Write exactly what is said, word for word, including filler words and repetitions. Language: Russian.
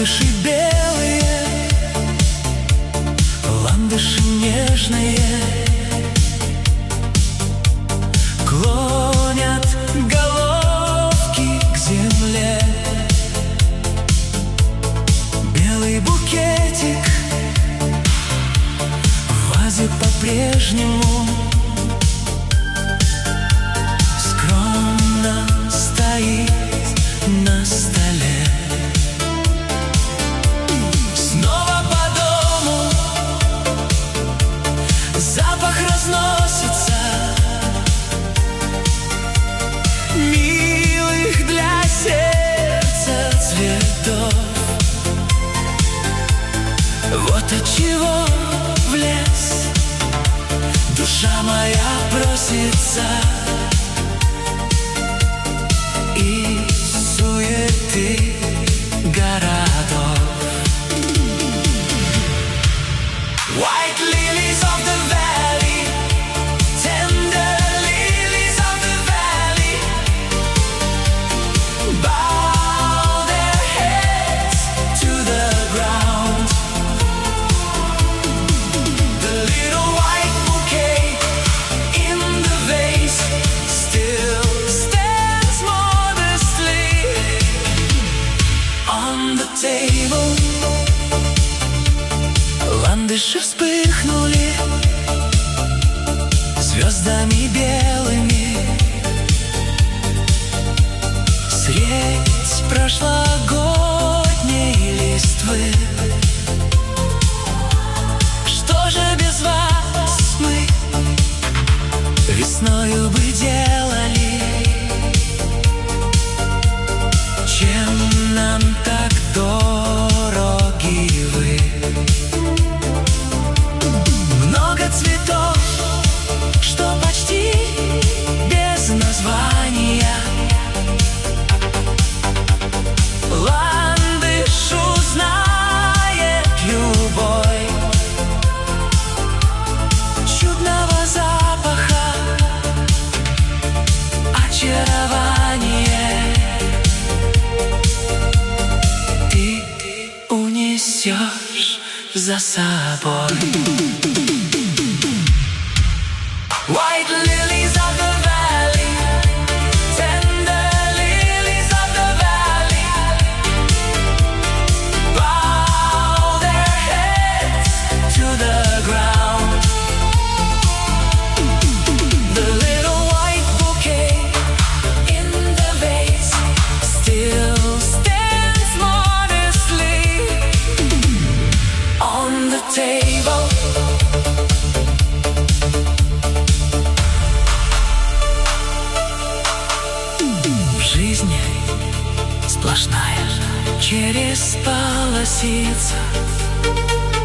Ландыши белые, ландыши нежные, клонят головки к земле. Белый букетик в вазе по-прежнему скромно стоит на столе. Снова по дому запах разносится милых для сердца цветов. Вот отчего в лес душа моя просится из суеты городов. White lilies of the valley, tender lilies of the valley, bow their heads to the ground. The little white bouquet in the vase still stands modestly on the table. Ландыши вспыхнули звездами белыми средь прошлогодней листвы. Что же без вас мы весною бы делали? Чем нам так дороги вы? Цветов, что почти без названия. Ландыш узнает любой чудного запаха, очарование ты унесешь за собой. White lilies of the valley, tender lilies of the valley, bow their heads to the ground. The little white bouquet in the vase still stands modestly on the table. Жизнь сплошная через полосица.